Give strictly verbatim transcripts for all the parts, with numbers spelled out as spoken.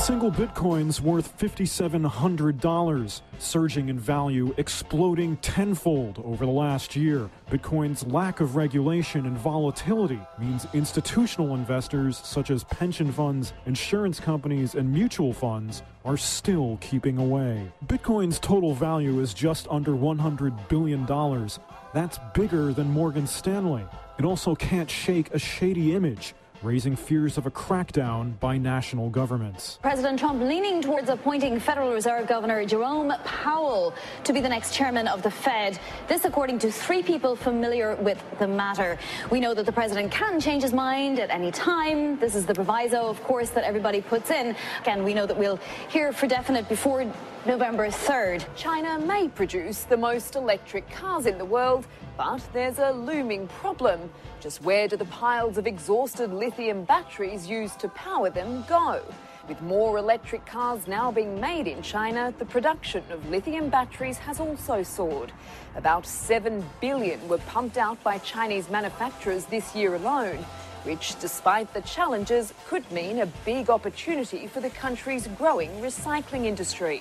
single Bitcoin's worth five thousand seven hundred dollars, surging in value, exploding tenfold over the last year. Bitcoin's lack of regulation and volatility means institutional investors such as pension funds, insurance companies, and mutual funds are still keeping away. Bitcoin's total value is just under one hundred billion dollars. That's bigger than Morgan Stanley. It also can't shake a shady image, raising fears of a crackdown by national governments. President Trump leaning towards appointing Federal Reserve Governor Jerome Powell to be the next chairman of the Fed. This according to three people familiar with the matter. We know that the president can change his mind at any time. This is the proviso, of course, that everybody puts in. And we know that we'll hear for definite before November third. China may produce the most electric cars in the world, but there's a looming problem. Just where do the piles of exhausted lithium batteries used to power them go? With more electric cars now being made in China, the production of lithium batteries has also soared. About seven billion were pumped out by Chinese manufacturers this year alone, which, despite the challenges, could mean a big opportunity for the country's growing recycling industry.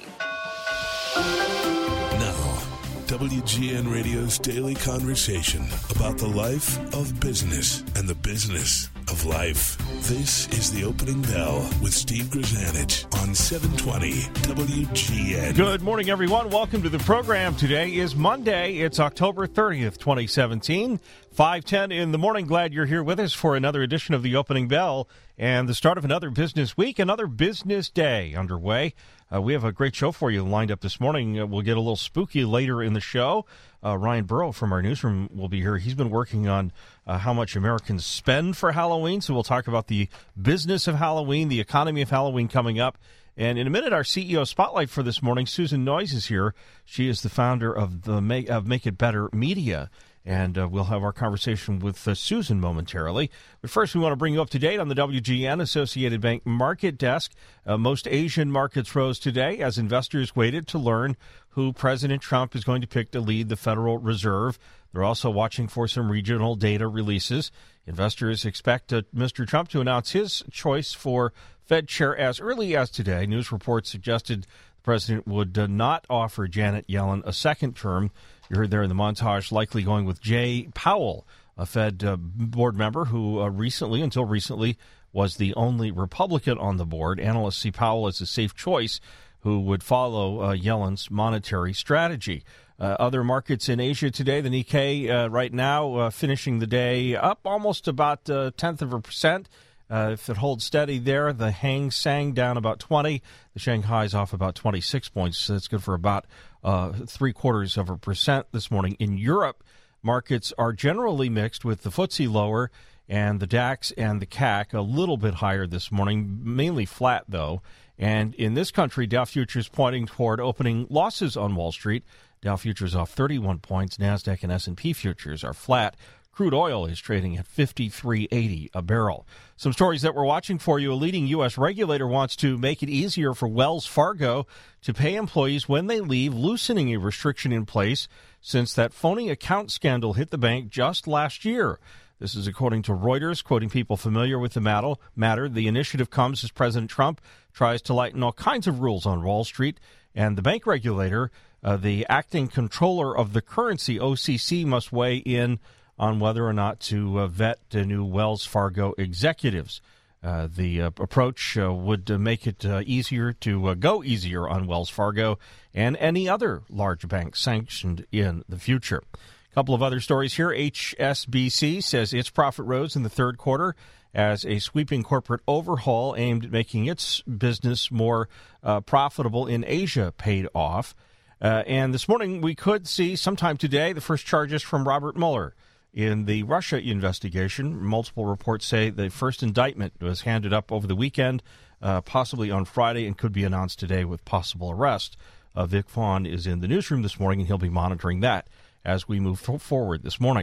Now, W G N Radio's daily conversation about the life of business and the business of life. This is The Opening Bell with Steve Grzanich on seven twenty W G N. Good morning, everyone. Welcome to the program. Today is Monday. It's October thirtieth, twenty seventeen. five ten in the morning. Glad you're here with us for another edition of The Opening Bell and the start of another business week, another business day underway. Uh, we have a great show for you lined up this morning. Uh, we'll get a little spooky later in the show. Uh, Ryan Burrow from our newsroom will be here. He's been working on uh, how much Americans spend for Halloween, so we'll talk about the business of Halloween, the economy of Halloween coming up. And in a minute, our C E O Spotlight for this morning, Susan Noyes, is here. She is the founder of the Make, of Make It Better Media. And uh, we'll have our conversation with uh, Susan momentarily. But first, we want to bring you up to date on the W G N Associated Bank Market Desk. Uh, most Asian markets rose today as investors waited to learn who President Trump is going to pick to lead the Federal Reserve. They're also watching for some regional data releases. Investors expect uh, Mister Trump to announce his choice for Fed chair as early as today. News reports suggested the president would uh, not offer Janet Yellen a second term. You heard there in the montage, likely going with Jay Powell, a Fed uh, board member who uh, recently, until recently, was the only Republican on the board. Analysts see Powell as a safe choice who would follow uh, Yellen's monetary strategy. Uh, other markets in Asia today, the Nikkei uh, right now uh, finishing the day up almost about a tenth of a percent. Uh, if it holds steady there, the Hang Seng down about twenty. The Shanghai's off about twenty-six points. So that's good for about uh, three quarters of a percent this morning. In Europe, markets are generally mixed with the F T S E lower and the DAX and the C A C a little bit higher this morning, mainly flat, though. And in this country, Dow Futures pointing toward opening losses on Wall Street. Dow Futures off thirty-one points. NASDAQ and S and P futures are flat. Crude oil is trading at fifty-three eighty a barrel. Some stories that we're watching for you. A leading U S regulator wants to make it easier for Wells Fargo to pay employees when they leave, loosening a restriction in place since that phony account scandal hit the bank just last year. This is according to Reuters, quoting people familiar with the matter. The initiative comes as President Trump tries to lighten all kinds of rules on Wall Street, and the bank regulator, uh, the acting controller of the currency, O C C, must weigh in on whether or not to uh, vet the new Wells Fargo executives. Uh, the uh, approach uh, would uh, make it uh, easier to uh, go easier on Wells Fargo and any other large bank sanctioned in the future. A couple of other stories here. H S B C says its profit rose in the third quarter as a sweeping corporate overhaul aimed at making its business more uh, profitable in Asia paid off. Uh, and this morning we could see sometime today the first charges from Robert Mueller in the Russia investigation. Multiple reports say the first indictment was handed up over the weekend, uh, possibly on Friday, and could be announced today with possible arrest. Uh, Vic Vaughn is in the newsroom this morning, and he'll be monitoring that as we move forward this morning.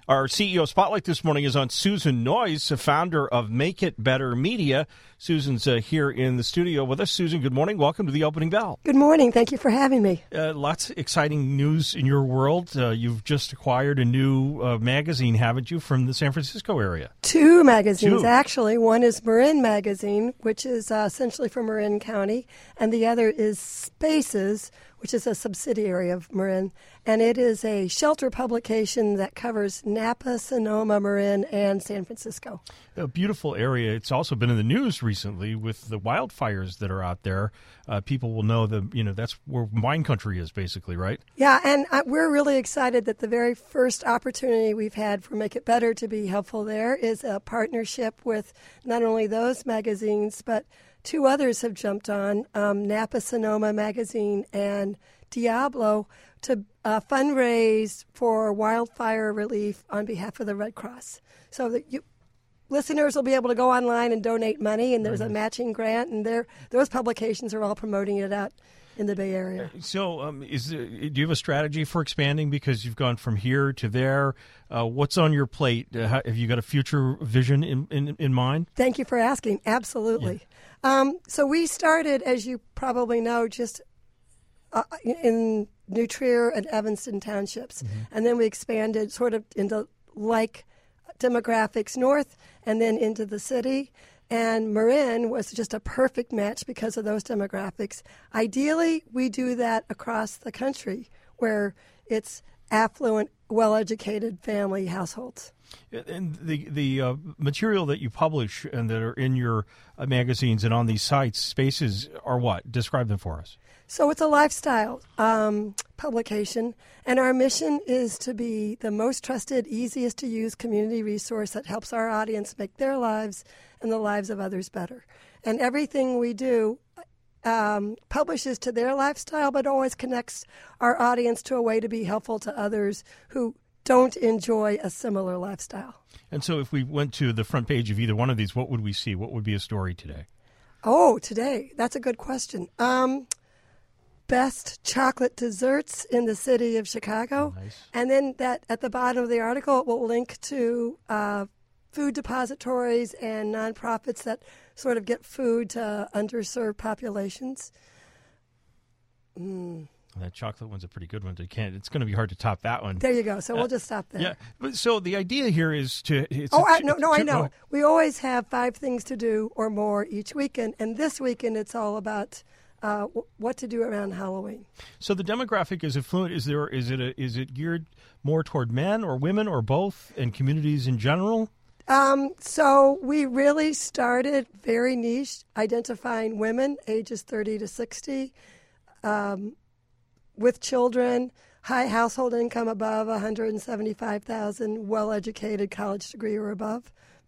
Our C E O Spotlight this morning is on Susan Noyes, the founder of Make It Better Media. Susan's uh, here in the studio with us. Susan, good morning. Welcome to the Opening Bell. Good morning. Thank you for having me. Uh, lots of exciting news in your world. Uh, you've just acquired a new uh, magazine, haven't you, from the San Francisco area? Two magazines, Two. actually. One is Marin Magazine, which is uh, essentially from Marin County, and the other is Spaces, which is a subsidiary of Marin, and it is a shelter publication that covers Napa, Sonoma, Marin, and San Francisco. A beautiful area. It's also been in the news recently with the wildfires that are out there. Uh, people will know that, you know, that's where wine country is, basically, right? Yeah, and uh, we're really excited that the very first opportunity we've had for Make It Better to be helpful there is a partnership with not only those magazines, but two others have jumped on, um, Napa Sonoma Magazine and Diablo, to uh, fundraise for wildfire relief on behalf of the Red Cross. So that you listeners will be able to go online and donate money, and there's a matching grant, and those publications are all promoting it out in the Bay Area. So um, is there, do you have a strategy for expanding because you've gone from here to there? Uh, what's on your plate? Uh, how, have you got a future vision in, in, in mind? Thank you for asking. Absolutely. Yeah. Um, so we started, as you probably know, just uh, in New Trier and Evanston townships. Mm-hmm. And then we expanded sort of into like demographics north and then into the city. And Marin was just a perfect match because of those demographics. Ideally, we do that across the country where it's affluent, well-educated family households. And the the uh, material that you publish and that are in your uh, magazines and on these sites, Spaces, are what? Describe them for us. So it's a lifestyle um, publication, and our mission is to be the most trusted, easiest to use community resource that helps our audience make their lives and the lives of others better. And everything we do um, publishes to their lifestyle, but always connects our audience to a way to be helpful to others who don't enjoy a similar lifestyle. And so if we went to the front page of either one of these, what would we see? What would be a story today? Oh, today? That's a good question. Um, best chocolate desserts in the city of Chicago. Oh, nice. And then that at the bottom of the article, it will link to uh, food depositories and nonprofits that sort of get food to underserved populations. Mm. That chocolate one's a pretty good one. You can't, it's going to be hard to top that one. There you go. So uh, we'll just stop there. Yeah. But so the idea here is to. It's oh, a, I, no, no, to, I know. Oh. We always have five things to do or more each weekend, and this weekend it's all about uh, w- what to do around Halloween. So the demographic is affluent. Is there? Is it? A, is it geared more toward men or women or both, and communities in general? Um, so we really started very niche, identifying women ages thirty to sixty. Um, with children, high household income above one hundred seventy-five thousand dollars, well-educated, college degree or above,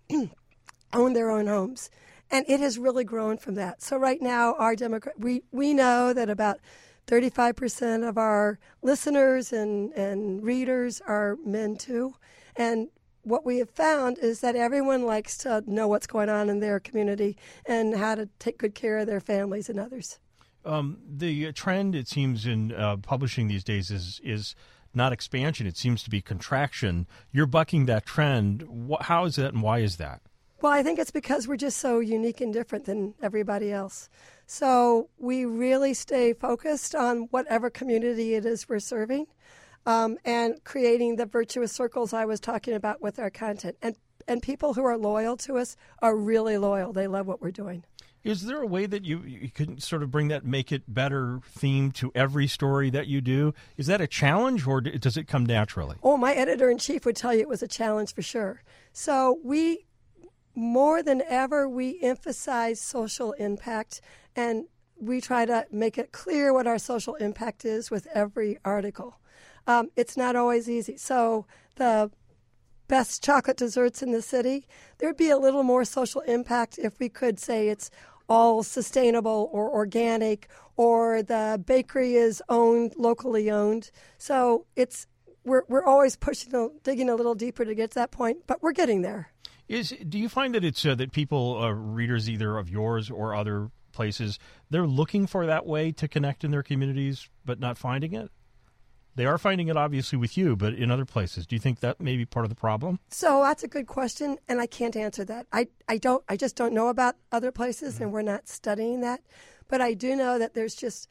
own their own homes. And it has really grown from that. So right now, our demogra- we, we know that about thirty-five percent of our listeners and, and readers are men too. And what we have found is that everyone likes to know what's going on in their community and how to take good care of their families and others. Um, the trend, it seems, in uh, publishing these days is is not expansion. It seems to be contraction. You're bucking that trend. Wh- how is that, and why is that? Well, I think it's because we're just so unique and different than everybody else. So we really stay focused on whatever community it is we're serving, um, and creating the virtuous circles I was talking about with our content. And and people who are loyal to us are really loyal. They love what we're doing. Is there a way that you, you can sort of bring that Make It Better theme to every story that you do? Is that a challenge, or does it come naturally? Oh, my editor-in-chief would tell you it was a challenge for sure. So we, more than ever, we emphasize social impact, and we try to make it clear what our social impact is with every article. Um, it's not always easy. So the best chocolate desserts in the city, there'd be a little more social impact if we could say it's all sustainable or organic, or the bakery is owned, locally owned. So it's we're we're always pushing, digging a little deeper to get to that point, but we're getting there. Is do you find that it's uh, that people, uh, readers either of yours or other places, they're looking for that way to connect in their communities, but not finding it? They are finding it obviously with you, but in other places. Do you think that may be part of the problem? So that's a good question, and I can't answer that. I, I don't. I just don't know about other places, Mm-hmm. and we're not studying that. But I do know that there's just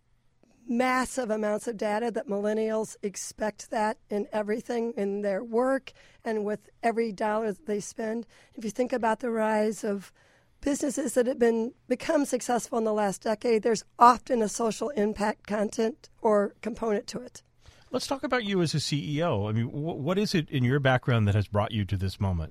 massive amounts of data that millennials expect that in everything, in their work and with every dollar that they spend. If you think about the rise of businesses that have been become successful in the last decade, there's often a social impact content or component to it. Let's talk about you as a C E O. I mean, wh- what is it in your background that has brought you to this moment?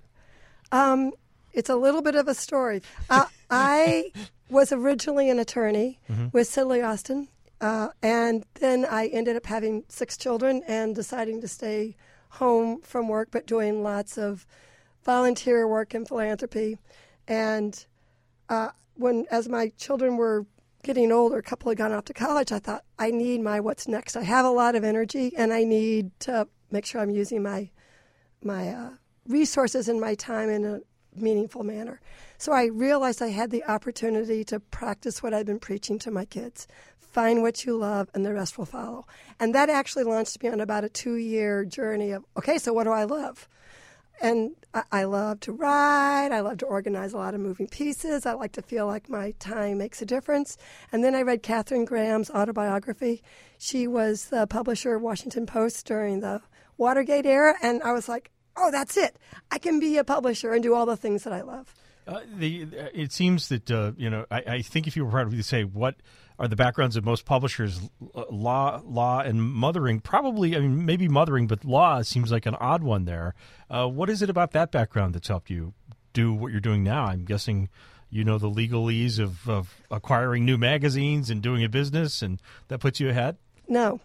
Um, it's a little bit of a story. Uh, I was originally an attorney mm-hmm. with Sidley Austin, uh, and then I ended up having six children and deciding to stay home from work, but doing lots of volunteer work and philanthropy. And uh, when, as my children were getting older, a couple had gone off to college, I thought, I need my what's next. I have a lot of energy, and I need to make sure I'm using my my uh, resources and my time in a meaningful manner. So I realized I had the opportunity to practice what I've been preaching to my kids. Find what you love, and the rest will follow. And that actually launched me on about a two-year journey of, okay, so what do I love? And I, I love to write. I love to organize a lot of moving pieces. I like to feel like my time makes a difference. And then I read Katharine Graham's autobiography. She was the publisher of Washington Post during the Watergate era, and I was like, oh, that's it. I can be a publisher and do all the things that I love. Uh, the it seems that uh, you know. I, I think if you were probably to say what are the backgrounds of most publishers, law, law, and mothering. Probably, I mean, maybe mothering, but law seems like an odd one there. Uh, what is it about that background that's helped you do what you're doing now? I'm guessing you know the legalese of, of acquiring new magazines and doing a business, and that puts you ahead. No,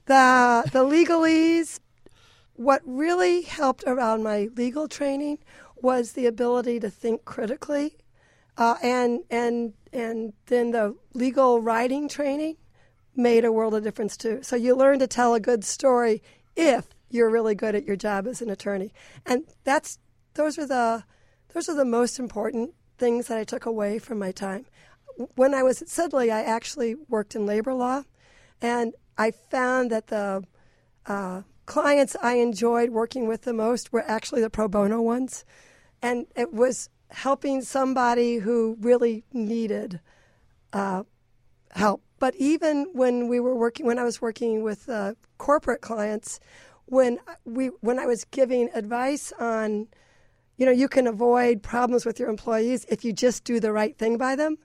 the the legalese. What really helped around my legal training was the ability to think critically, uh, and and and then the legal writing training made a world of difference too. So you learn to tell a good story if you're really good at your job as an attorney, and that's those are the those are the most important things that I took away from my time. When I was at Sidley, I actually worked in labor law, and I found that the uh, clients I enjoyed working with the most were actually the pro bono ones. And it was helping somebody who really needed uh, help. But even when we were working, when I was working with uh, corporate clients, when we when I was giving advice on, you know, you can avoid problems with your employees if you just do the right thing by them,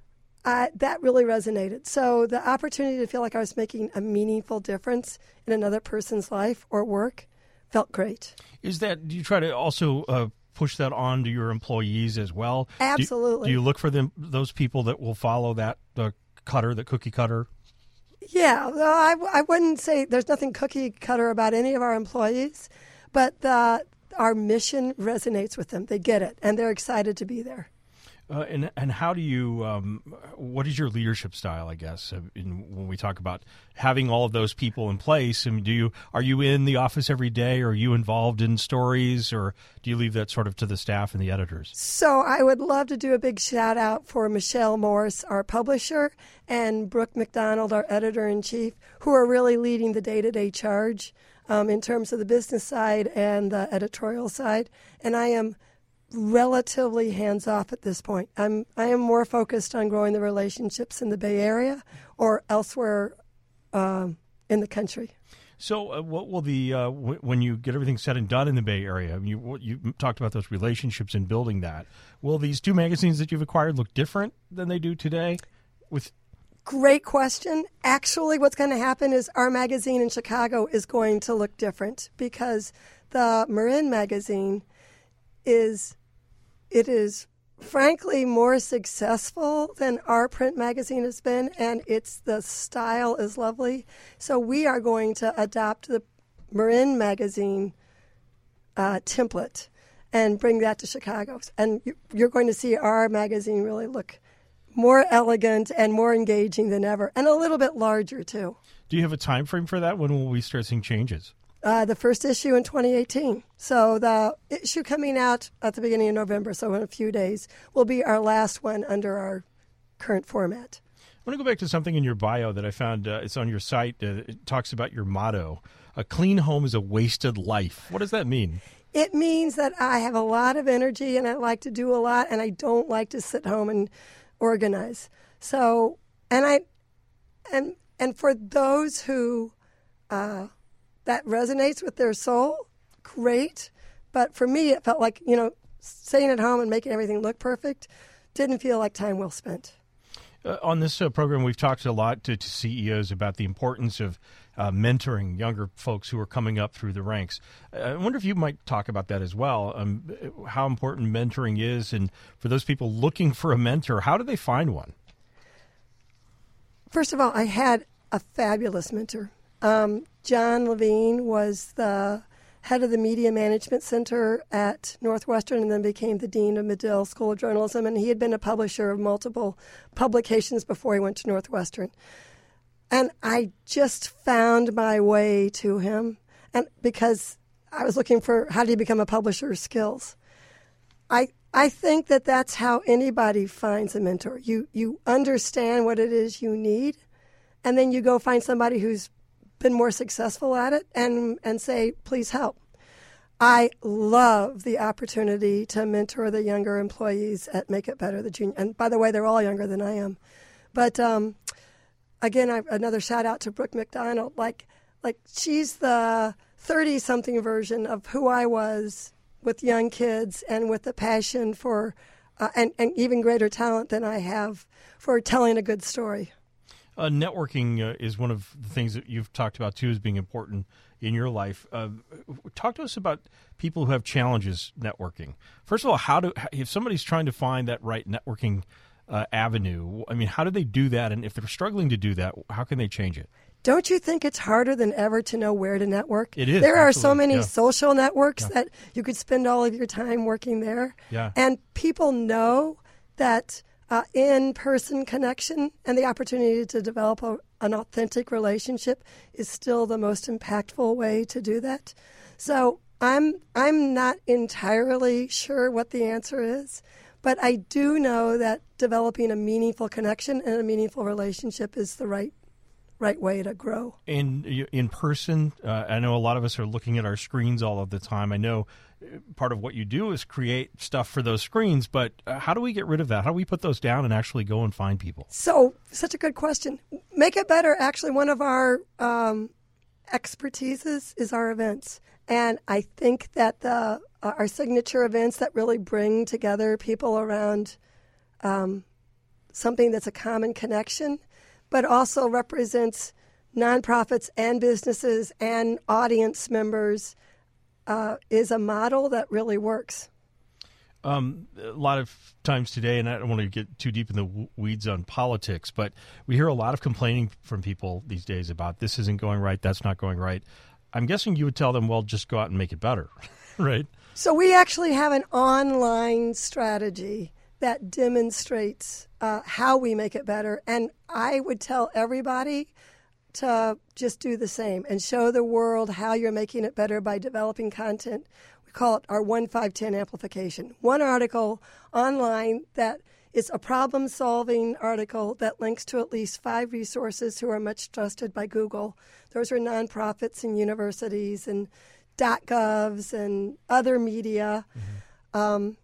uh, that really resonated. So the opportunity to feel like I was making a meaningful difference in another person's life or work felt great. Is that, do you try to also uh, push that on to your employees as well? Absolutely. Do you, do you look for them, those people that will follow that uh, cutter, the cookie cutter? Yeah, well, I, I wouldn't say there's nothing cookie cutter about any of our employees, but the, our mission resonates with them. They get it, and they're excited to be there. Uh, and and how do you? Um, what is your leadership style? I guess uh, in, when we talk about having all of those people in place, I mean, do you are you in the office every day? Or are you involved in stories, or do you leave that sort of to the staff and the editors? So I would love to do a big shout out for Michelle Morse, our publisher, and Brooke McDonald, our editor in chief, who are really leading the day to day charge um, in terms of the business side and the editorial side. And I am relatively hands-off at this point. I'm I am more focused on growing the relationships in the Bay Area or elsewhere um, in the country. So, uh, what will the uh, w- when you get everything said and done in the Bay Area? You you talked about those relationships and building that. Will these two magazines that you've acquired look different than they do today? With Great question. Actually, what's going to happen is our magazine in Chicago is going to look different because the Marin magazine is it is frankly more successful than our print magazine has been, and it's the style is lovely. So we are going to adopt the Marin magazine uh, template and bring that to Chicago. And you're going to see our magazine really look more elegant and more engaging than ever, and a little bit larger too. Do you have a time frame for that? When will we start seeing changes? Uh, the first issue in twenty eighteen. So the issue coming out at the beginning of November, so in a few days, will be our last one under our current format. I want to go back to something in your bio that I found. Uh, it's on your site. Uh, it talks about your motto: "A clean home is a wasted life." What does that mean? It means that I have a lot of energy and I like to do a lot, and I don't like to sit home and organize. So, and I, and and for those who uh, that resonates with their soul, great. But for me, it felt like, you know, staying at home and making everything look perfect didn't feel like time well spent. Uh, on this uh, program, we've talked a lot to, to C E Os about the importance of uh, mentoring younger folks who are coming up through the ranks. I wonder if you might talk about that as well, um, how important mentoring is, and for those people looking for a mentor, how do they find one? First of all, I had a fabulous mentor. Um, John Levine was the head of the Media Management Center at Northwestern and then became the dean of Medill School of Journalism, and he had been a publisher of multiple publications before he went to Northwestern. And I just found my way to him, and because I was looking for how do you become a publisher skills. I I think that that's how anybody finds a mentor. You you understand what it is you need, and then you go find somebody who's been more successful at it and, and say, please help. I love the opportunity to mentor the younger employees at Make It Better, the junior. And by the way, they're all younger than I am. But um, again, I, another shout out to Brooke McDonald. Like, like she's the thirty-something version of who I was with young kids and with the passion for, uh, and, and even greater talent than I have for telling a good story. Uh, networking uh, is one of the things that you've talked about, too, as being important in your life. Uh, talk to us about people who have challenges networking. First of all, how do if somebody's trying to find that right networking uh, avenue, I mean, how do they do that? And if they're struggling to do that, how can they change it? Don't you think it's harder than ever to know where to network? It is. There are absolutely. so many yeah. social networks yeah. that you could spend all of your time working there. Yeah. And people know that Uh, in-person connection and the opportunity to develop a, an authentic relationship is still the most impactful way to do that. So I'm I'm not entirely sure what the answer is, but I do know that developing a meaningful connection and a meaningful relationship is the right right way to grow. In in person, uh, I know a lot of us are looking at our screens all of the time. I know part of what you do is create stuff for those screens, but uh, how do we get rid of that? How do we put those down and actually go and find people? So, such a good question. Make It Better, actually, one of our um, expertises is our events. And I think that the uh, our signature events that really bring together people around um, something that's a common connection, but also represents nonprofits and businesses and audience members, uh, is a model that really works. Um, a lot of times today, and I don't want to get too deep in the weeds on politics, but we hear a lot of complaining from people these days about this isn't going right, that's not going right. I'm guessing you would tell them, well, just go out and make it better, right? So we actually have an online strategy that demonstrates uh, how we make it better. And I would tell everybody to just do the same and show the world how you're making it better by developing content. We call it our one five ten amplification. One article online that is a problem-solving article that links to at least five resources who are much trusted by Google. Those are nonprofits and universities and .govs and other media. Mm-hmm. Um,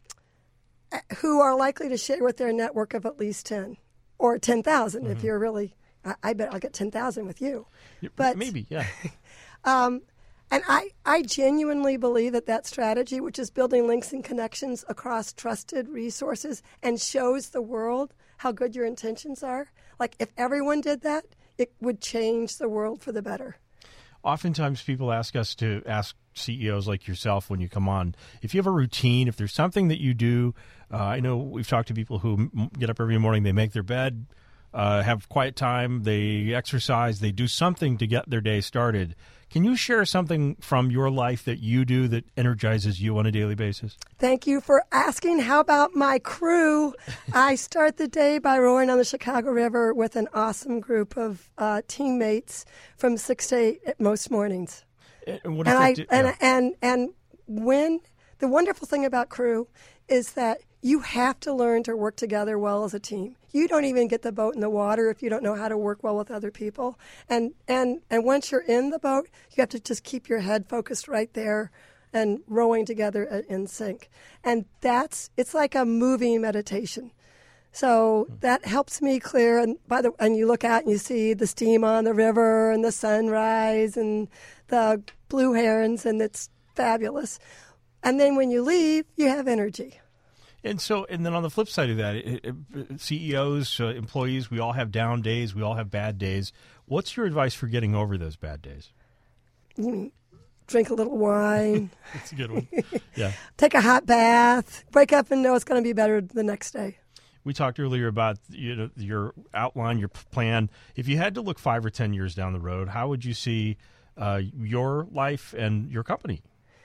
who are likely to share with their network of at least ten or ten thousand mm-hmm. if you're really, I, I bet I'll get ten thousand with you. But maybe, yeah. um, and I, I genuinely believe that that strategy, which is building links and connections across trusted resources and shows the world how good your intentions are, like if everyone did that, it would change the world for the better. Oftentimes people ask us to ask C E Os like yourself when you come on, if you have a routine, if there's something that you do. uh, I know we've talked to people who get up every morning, they make their bed, uh, have quiet time, they exercise, they do something to get their day started. Can you share something from your life that you do that energizes you on a daily basis? Thank you for asking. How about my crew? I start the day by rowing on the Chicago River with an awesome group of uh, teammates from six to eight most mornings. And, what and I do? and, yeah. and and when the wonderful thing about crew is that you have to learn to work together well as a team. You don't even get the boat in the water if you don't know how to work well with other people. And and and once you're in the boat, you have to just keep your head focused right there and rowing together in sync. And that's, it's like a moving meditation. So that helps me clear. And by the and you look out and you see the steam on the river and the sunrise and the blue herons, and it's fabulous. And then when you leave, you have energy. And so, and then on the flip side of that, it, it, C E Os, uh, employees, we all have down days. We all have bad days. What's your advice for getting over those bad days? You mean drink a little wine. That's a good one. Yeah. Take a hot bath. Wake up and know it's going to be better the next day. We talked earlier about, you know, your outline, your plan. If you had to look five or ten years down the road, how would you see uh, your life and your company?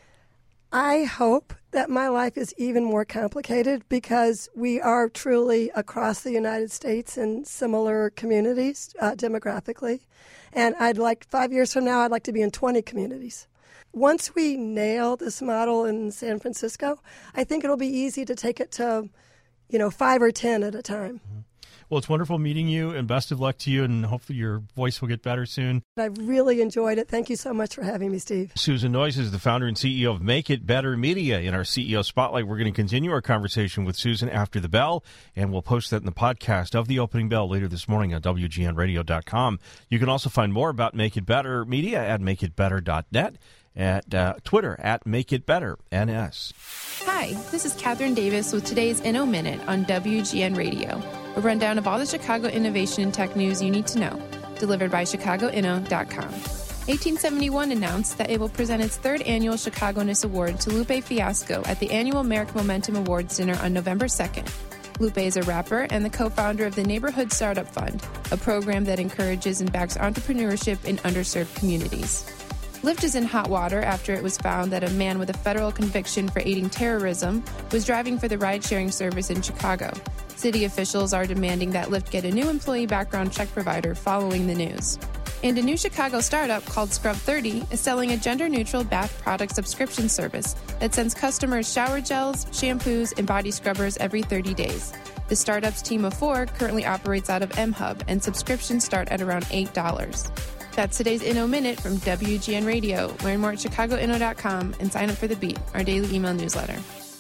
I hope that my life is even more complicated because we are truly across the United States in similar communities uh, demographically. And I'd like, five years from now, I'd like to be in twenty communities. Once we nail this model in San Francisco, I think it'll be easy to take it to, you know, five or ten at a time. Mm-hmm. Well, it's wonderful meeting you, and best of luck to you, and hopefully your voice will get better soon. I've really enjoyed it. Thank you so much for having me, Steve. Susan Noyes is the founder and C E O of Make It Better Media. In our C E O Spotlight, we're going to continue our conversation with Susan after the bell, and we'll post that in the podcast of The Opening Bell later this morning on W G N radio dot com. You can also find more about Make It Better Media at make it better dot net. At uh, Twitter, at Make It Better N S. Hi, this is Catherine Davis with today's Inno Minute on W G N Radio, a rundown of all the Chicago innovation and tech news you need to know, delivered by chicago inno dot com. eighteen seventy-one announced that it will present its third annual Chicagoness Award to Lupe Fiasco at the annual Merrick Momentum Awards dinner on November second. Lupe is a rapper and the co-founder of the Neighborhood Startup Fund, a program that encourages and backs entrepreneurship in underserved communities. Lyft is in hot water after it was found that a man with a federal conviction for aiding terrorism was driving for the ride-sharing service in Chicago. City officials are demanding that Lyft get a new employee background check provider following the news. And a new Chicago startup called Scrub thirty is selling a gender-neutral bath product subscription service that sends customers shower gels, shampoos, and body scrubbers every thirty days. The startup's team of four currently operates out of M-Hub, and subscriptions start at around eight dollars. That's today's Inno Minute from W G N Radio. Learn more at chicago inno dot com and sign up for The Beat, our daily email newsletter.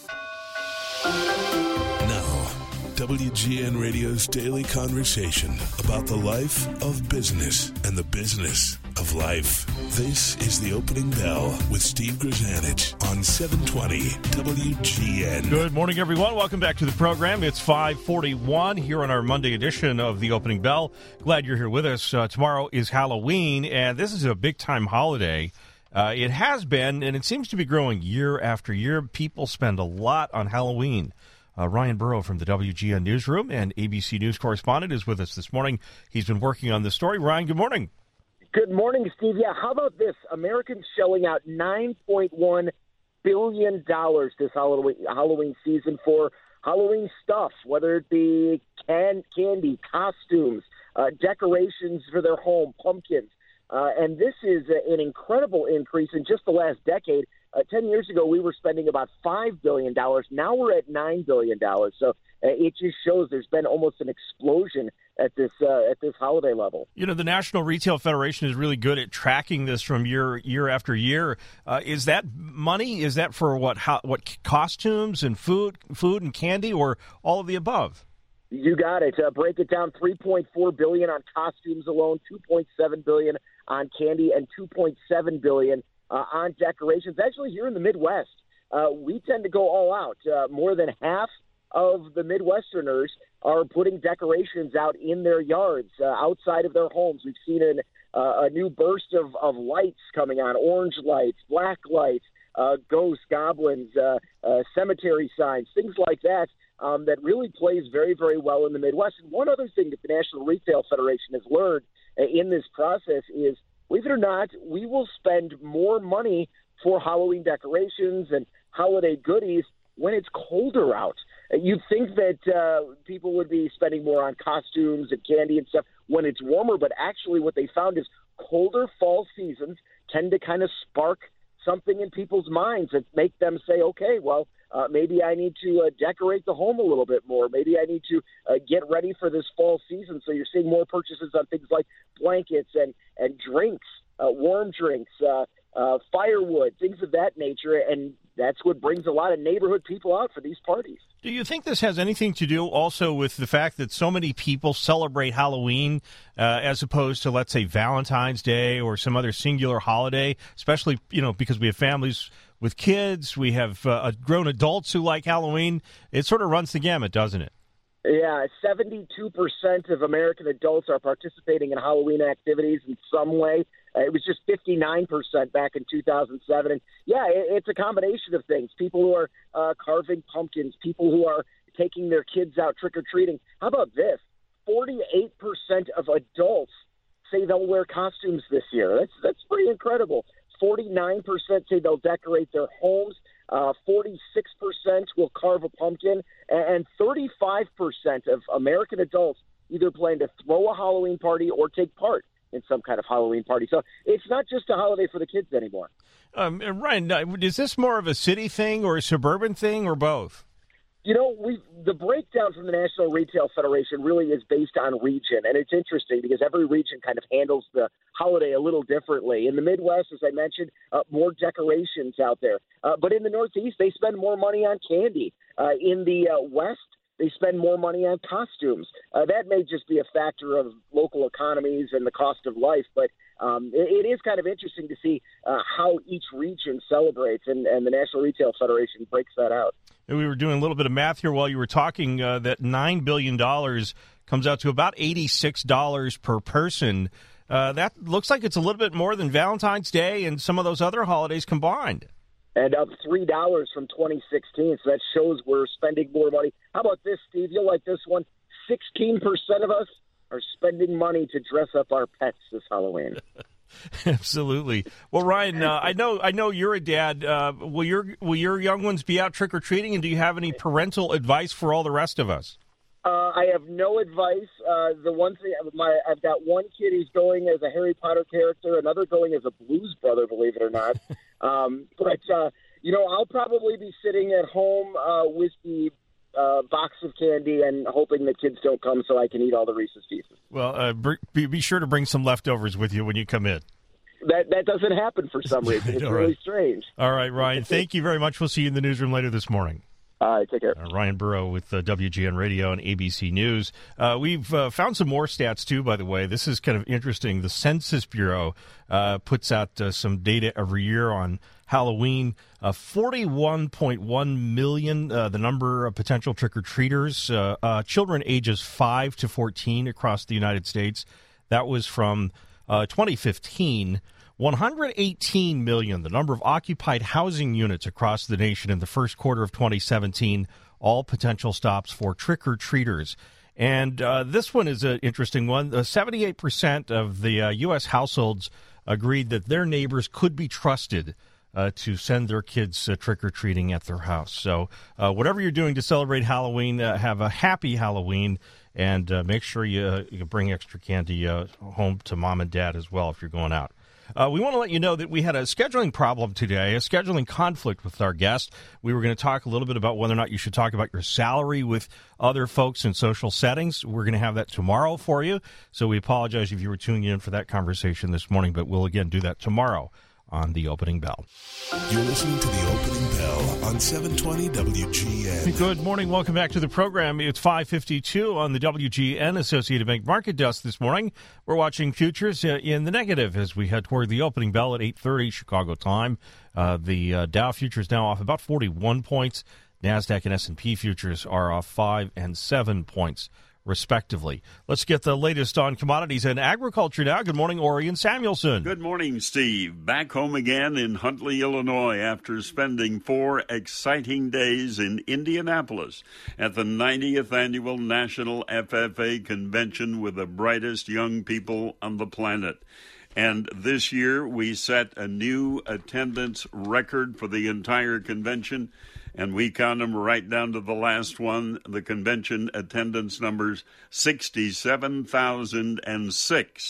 Now, W G N Radio's daily conversation about the life of business and the business of life. This is The Opening Bell with Steve Grzanich on seven twenty W G N. Good morning, everyone. Welcome back to the program. It's five forty-one here on our Monday edition of The Opening Bell. Glad you're here with us. Uh, tomorrow is Halloween, and this is a big-time holiday. Uh, it has been, and it seems to be growing year after year. People spend a lot on Halloween. Uh, Ryan Burrow from the W G N Newsroom and A B C News correspondent is with us this morning. He's been working on this story. Ryan, good morning. Good morning, Steve. Yeah, how about this? Americans shelling out nine point one billion dollars this Halloween, Halloween season for Halloween stuff, whether it be can, candy, costumes, uh, decorations for their home, pumpkins. Uh, and this is a, an incredible increase in just the last decade. Uh, Ten years ago, we were spending about five billion dollars. Now we're at nine billion dollars. So uh, it just shows there's been almost an explosion at this uh, at this holiday level. You know, the National Retail Federation is really good at tracking this from year year after year. Uh, is that money? Is that for what? How, what costumes and food, food and candy, or all of the above? You got it. Uh, break it down: three point four billion dollars on costumes alone, two point seven billion dollars on candy, and two point seven billion dollars Uh, on decorations. Actually, here in the Midwest, uh, we tend to go all out. Uh, more than half of the Midwesterners are putting decorations out in their yards, uh, outside of their homes. We've seen an, uh, a new burst of, of lights coming on, orange lights, black lights, uh, ghosts, goblins, uh, uh, cemetery signs, things like that, um, that really plays very, very well in the Midwest. And one other thing that the National Retail Federation has learned uh, in this process is, believe it or not, we will spend more money for Halloween decorations and holiday goodies when it's colder out. You'd think that uh, people would be spending more on costumes and candy and stuff when it's warmer, but actually what they found is colder fall seasons tend to kind of spark something in people's minds that make them say, okay, well, uh, maybe I need to uh, decorate the home a little bit more. Maybe I need to uh, get ready for this fall season. So you're seeing more purchases on things like blankets and, and drinks, uh, warm drinks, uh, uh, firewood, things of that nature. And that's what brings a lot of neighborhood people out for these parties. Do you think this has anything to do also with the fact that so many people celebrate Halloween uh, as opposed to, let's say, Valentine's Day or some other singular holiday, especially, you know, because we have families with kids, we have uh, grown adults who like Halloween. It sort of runs the gamut, doesn't it? Yeah, seventy-two percent of American adults are participating in Halloween activities in some way. Uh, it was just fifty-nine percent back in two thousand seven. And, yeah, it, it's a combination of things. People who are uh, carving pumpkins, people who are taking their kids out trick-or-treating. How about this? forty-eight percent of adults say they'll wear costumes this year. That's, that's pretty incredible. forty-nine percent say they'll decorate their homes. Uh, forty-six percent will carve a pumpkin, and thirty-five percent of American adults either plan to throw a Halloween party or take part in some kind of Halloween party. So it's not just a holiday for the kids anymore. Um, Ryan, is this more of a city thing or a suburban thing or both? You know, we the breakdown from the National Retail Federation really is based on region, and it's interesting because every region kind of handles the holiday a little differently. In the Midwest, as I mentioned, uh, more decorations out there. Uh, but in the Northeast, they spend more money on candy. Uh, in the uh, West, they spend more money on costumes. Uh, that may just be a factor of local economies and the cost of life, but um, it, it is kind of interesting to see uh, how each region celebrates, and, and the National Retail Federation breaks that out. And we were doing a little bit of math here while you were talking, uh, that nine billion dollars comes out to about eighty-six dollars per person. Uh, that looks like it's a little bit more than Valentine's Day and some of those other holidays combined. And up three dollars from twenty sixteen, so that shows we're spending more money. How about this, Steve? You'll like this one. sixteen percent of us are spending money to dress up our pets this Halloween. Absolutely. Well, Ryan, uh, I know I know you're a dad. Uh, will your will your young ones be out trick-or-treating, and do you have any parental advice for all the rest of us? Uh, I have no advice. Uh, the one thing, my, I've got one kid who's going as a Harry Potter character, another going as a Blues Brother, believe it or not. um, but, uh, you know, I'll probably be sitting at home uh, with the uh, box of candy and hoping the kids don't come so I can eat all the Reese's Pieces. Well, uh, be, be sure to bring some leftovers with you when you come in. That that doesn't happen for some reason. It's really right. strange. All right, Ryan, thank you very much. We'll see you in the newsroom later this morning. All right, take care. Uh, Ryan Burrow with uh, W G N Radio and A B C News. Uh, we've uh, found some more stats, too, by the way. This is kind of interesting. The Census Bureau uh, puts out uh, some data every year on Halloween. Uh, forty-one point one million, uh, the number of potential trick-or-treaters, uh, uh, children ages five to fourteen across the United States. That was from uh, twenty fifteen. one hundred eighteen million, the number of occupied housing units across the nation in the first quarter of twenty seventeen, all potential stops for trick-or-treaters. And uh, this one is an interesting one. Uh, seventy-eight percent of the uh, U S households agreed that their neighbors could be trusted uh, to send their kids uh, trick-or-treating at their house. So uh, whatever you're doing to celebrate Halloween, uh, have a happy Halloween, and uh, make sure you, uh, you bring extra candy uh, home to mom and dad as well if you're going out. Uh, we want to let you know that we had a scheduling problem today, a scheduling conflict with our guest. We were going to talk a little bit about whether or not you should talk about your salary with other folks in social settings. We're going to have that tomorrow for you. So we apologize if you were tuning in for that conversation this morning, but we'll again do that tomorrow on The Opening Bell. You're listening to The Opening Bell on seven twenty W G N. Good morning. Welcome back to the program. It's five fifty-two on the W G N Associated Bank Market Desk this morning. We're watching futures uh, in the negative as we head toward the opening bell at eight thirty Chicago time. Uh, the uh, Dow futures now off about forty-one points. NASDAQ and S and P futures are off five and seven points, respectively. Let's get the latest on commodities and agriculture now. Good morning, Orion Samuelson. Good morning, Steve. Back home again in Huntley, Illinois, after spending four exciting days in Indianapolis at the ninetieth Annual National F F A Convention with the brightest young people on the planet. And this year, we set a new attendance record for the entire convention, and we count them right down to the last one. The convention attendance numbers sixty-seven thousand six,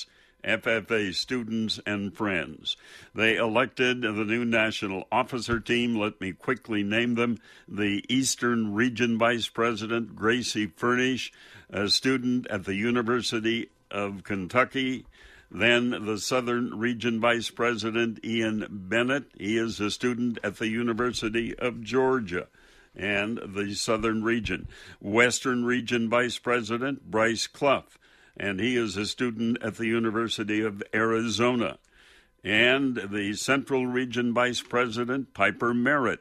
F F A students and friends. They elected the new national officer team. Let me quickly name them. The Eastern Region Vice President, Gracie Furnish, a student at the University of Kentucky. Then the Southern Region Vice President, Ian Bennett. He is a student at the University of Georgia and the Southern Region. Western Region Vice President, Bryce Clough, and he is a student at the University of Arizona. And the Central Region Vice President, Piper Merritt,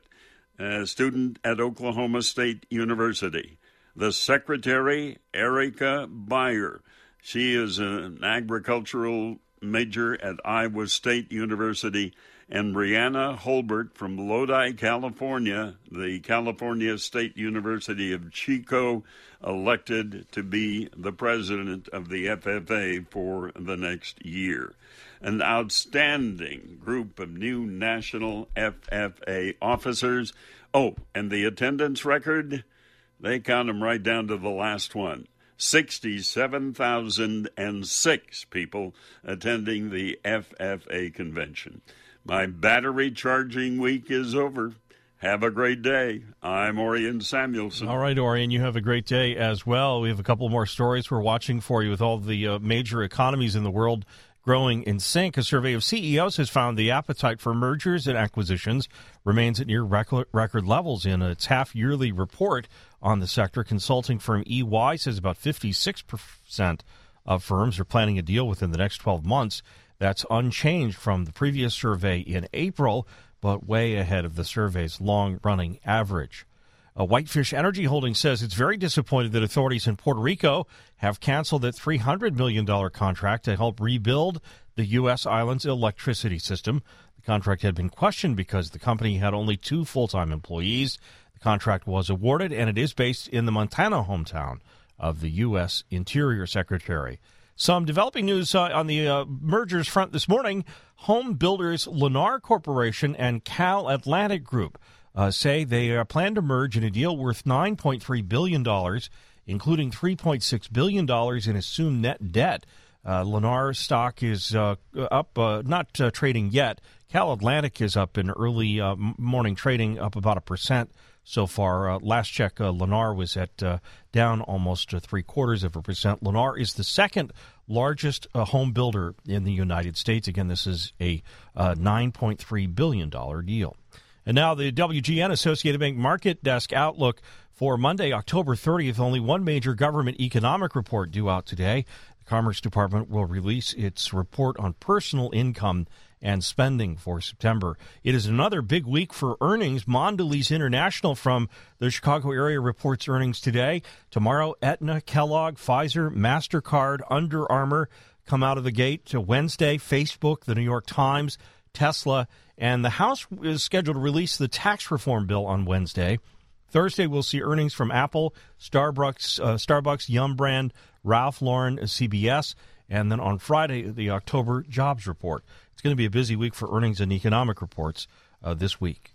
a student at Oklahoma State University. The Secretary, Erica Beyer. She is an agricultural major at Iowa State University. And Brianna Holbert from Lodi, California, the California State University of Chico, elected to be the president of the F F A for the next year. An outstanding group of new national F F A officers. Oh, and the attendance record, they count them right down to the last one. sixty-seven thousand six people attending the F F A convention. My battery charging week is over. Have a great day. I'm Orion Samuelson. All right, Orion, you have a great day as well. We have a couple more stories we're watching for you with all the uh, major economies in the world growing in sync. A survey of C E Os has found the appetite for mergers and acquisitions remains at near record, record levels. In its half-yearly report on the sector, consulting firm E Y says about fifty-six percent of firms are planning a deal within the next twelve months. That's unchanged from the previous survey in April, but way ahead of the survey's long-running average. Uh, Whitefish Energy Holdings says it's very disappointed that authorities in Puerto Rico have canceled a three hundred million dollars contract to help rebuild the U S island's electricity system. The contract had been questioned because the company had only two full-time employees. The contract was awarded, and it is based in the Montana hometown of the U S Interior Secretary. Some developing news uh, on the uh, mergers front this morning. Home builders Lennar Corporation and Cal Atlantic Group uh, say they uh, plan to merge in a deal worth nine point three billion dollars, including three point six billion dollars in assumed net debt. Uh, Lennar stock is uh, up, uh, not uh, trading yet. Cal Atlantic is up in early uh, morning trading, up about a percent so far. Uh, last check, uh, Lennar was at uh, down almost uh, three quarters of a percent. Lennar is the second largest uh, home builder in the United States. Again, this is a uh, nine point three billion dollars deal. And now the W G N Associated Bank Market Desk Outlook for Monday, October thirtieth. Only one major government economic report due out today. The Commerce Department will release its report on personal income and spending for September. It is another big week for earnings. Mondelez International from the Chicago area reports earnings today. Tomorrow, Aetna, Kellogg, Pfizer, MasterCard, Under Armour come out of the gate. To Wednesday, Facebook, the New York Times, Tesla, and the House is scheduled to release the tax reform bill on Wednesday. Thursday, we'll see earnings from Apple, Starbucks, uh, Starbucks, Yum Brand, Ralph Lauren, C B S, and then on Friday, the October jobs report. It's going to be a busy week for earnings and economic reports uh, this week.